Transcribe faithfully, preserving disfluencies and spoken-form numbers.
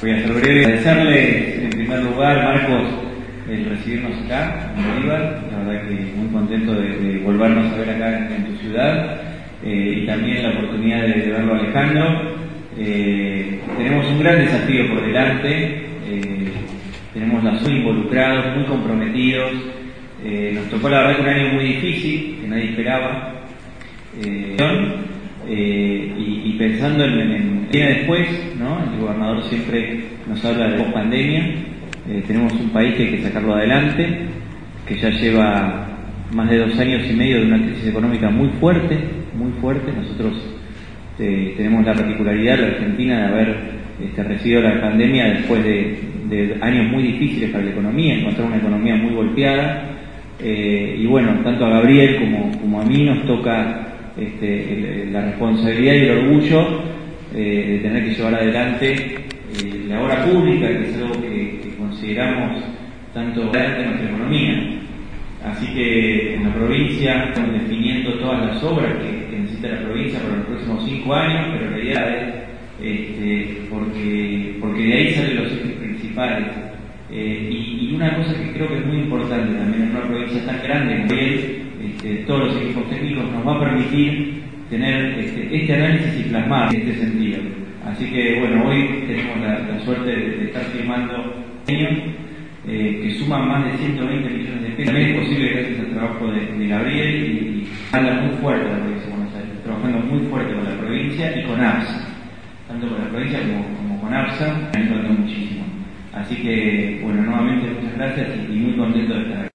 Voy a ser breve. Agradecerle en primer lugar, Marcos, el recibirnos acá en Bolívar. La verdad que muy contento de, de volvernos a ver acá en, en tu ciudad, eh, y también la oportunidad de, de verlo a Alejandro. Eh, tenemos un gran desafío por delante, eh, tenemos la suerte, involucrados, muy comprometidos. Eh, nos tocó la verdad que un año muy difícil, que nadie esperaba, eh, eh, y, y pensando en, en viene después, ¿no? El gobernador siempre nos habla de post pandemia. Eh, tenemos un país que hay que sacarlo adelante, que ya lleva más de dos años y medio de una crisis económica muy fuerte, muy fuerte. Nosotros eh, tenemos la particularidad, la Argentina, de haber este, recibido la pandemia después de, de años muy difíciles para la economía, encontrar una economía muy golpeada. Eh, y bueno, tanto a Gabriel como, como a mí nos toca este, el, la responsabilidad y el orgullo eh, de tener que llevar adelante eh, la obra pública, que es algo que, que consideramos tanto adelante en nuestra economía. Así que en la provincia estamos definiendo todas las obras que, que necesita la provincia para los próximos cinco años, pero en realidad es este, porque, porque de ahí salen los ejes principales. Eh, y, y una cosa que creo que es muy importante también en una provincia tan grande como él, este, todos los equipos técnicos nos va a permitir tener este, este análisis y plasmar en este sentido. Así que bueno, hoy tenemos la, la suerte de, de estar firmando años eh, que suman más de ciento veinte millones de pesos. También es posible gracias al trabajo de, de Gabriel y, y habla muy fuerte la provincia de Buenos Aires, trabajando muy fuerte con la provincia y con ABSA, tanto con la provincia como, como con ABSA, ayudando muchísimo. Así que, bueno, nuevamente muchas gracias y muy contento de estar aquí.